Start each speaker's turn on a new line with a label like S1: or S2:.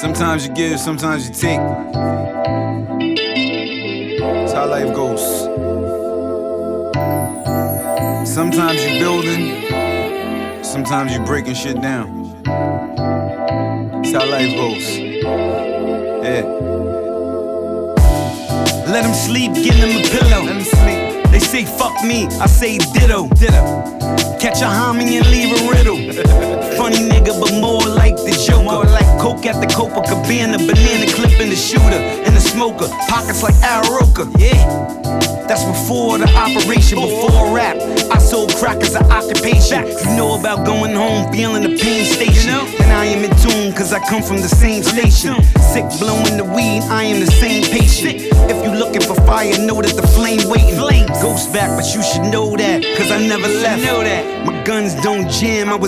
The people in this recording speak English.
S1: Sometimes you give, sometimes you take. That's how life goes. Sometimes you building, sometimes you breaking shit down. That's how life goes. Yeah.
S2: Let him sleep, give him a pillow.
S1: Let him sleep.
S2: They say fuck me, I say ditto. Catch a homie and leave a riddle. Funny nigga, but more like the Joker. More like coke at the Copacabana, banana clip in the shooter and the smoker. Pockets like Al Roker. Yeah, that's before the operation, before rap. I sold crack as an occupation. You know about going home, feeling the pain station. And I am in tune, cause I come from the same station. Sick blowing the weed, I am the same patient. If you looking for fire, know that the flame waiting. Ghost back, but you should know that, cause I never left. My guns don't jam, I was